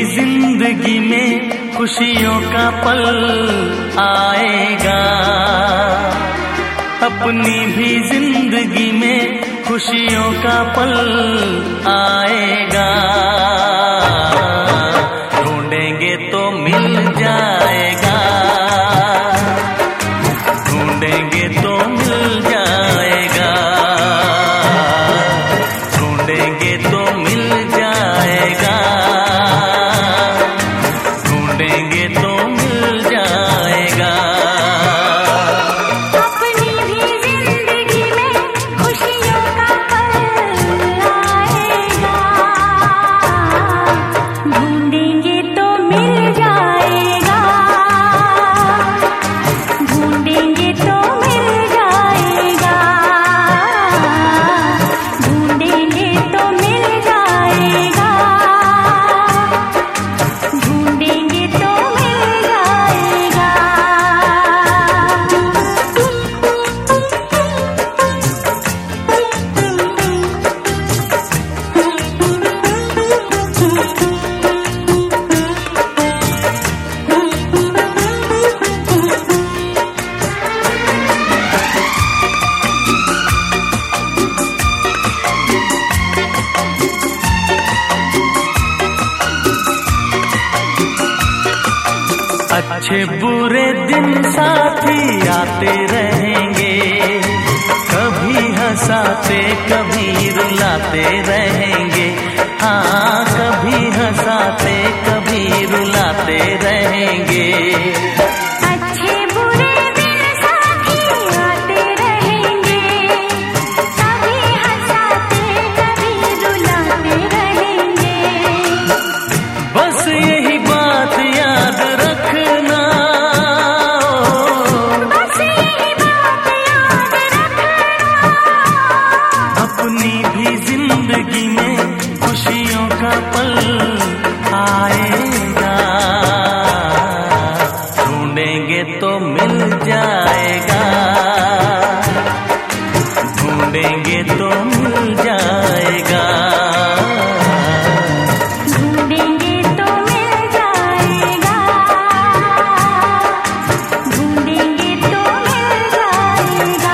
जिंदगी में खुशियों का पल आएगा, अपनी भी जिंदगी में खुशियों का पल आएगा। ढूंढेंगे तो मिल जाएगा, ढूंढेंगे तो मिल जाएगा, ढूंढेंगे तो मिल जाएगा, ढूंढेंगे तो मिल जाएगा। अपनी भी जिंदगी में खुशियों का पल आएगा, ढूंढेंगे तो मिल जाएगा, ढूंढेंगे तो मिल जाएगा, ढूंढेंगे तो मिल जाएगा, ढूंढेंगे तो मिल जाएगा। अच्छे बुरे दिन साथी आते रहेंगे, कभी हंसाते कभी रुलाते रहेंगे। हाँ, कभी हंसाते कभी रुलाते रहेंगे। अच्छे बुरे दिन साथी आते रहेंगे, कभी हंसाते कभी रुलाते रहेंगे। बस यही बात याद रखना, बस यही बात याद रखना, अपनी भी जिंदगी में खुशियों का पल आएगा। ढूंढेंगे तो मिल जाएगा, ढूंढेंगे तो मिल जाएगा, ढूंढेंगे तो मिल जाएगा, ढूंढेंगे तो मिल जाएगा।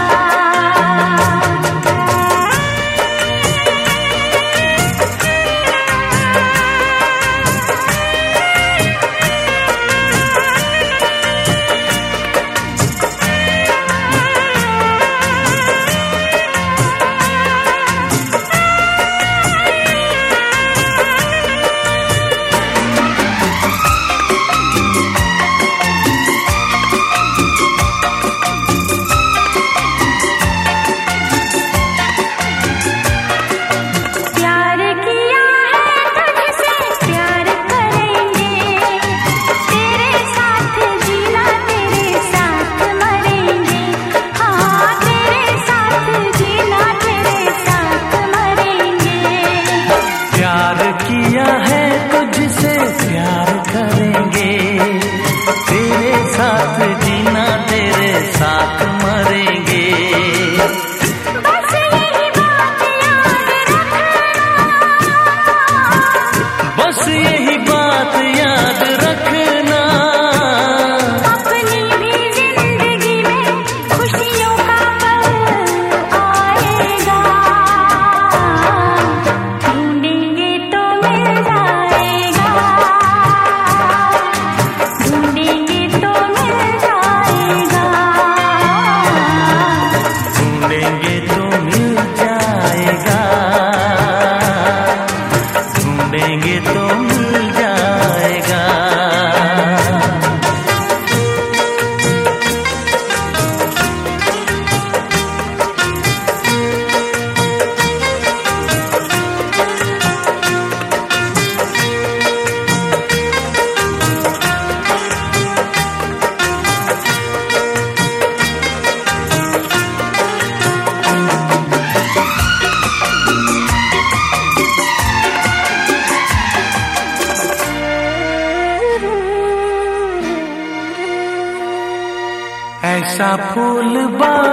प्यार किया है तुझसे प्यार करेंगे, तेरे साथ जीना तेरे साथ मरेंगे। हाँ, तेरे साथ जीना तेरे साथ मरेंगे। प्यार किया है तुझसे प्यार करेंगे, तेरे साथ जीना तेरे साथ मरेंगे। बस यही बात याद रखना, बस यही बात याद रखना, अपनी भी जिंदगी में खुशियों का पल आएगा। ढूंढेंगे तो मिल जाएगा, ढूंढेंगे तो मिल जाएगा, ढूंढेंगे तो मिल जाएगा, ढूंढेंगे तो मिल जाएगा। ऐसा फूल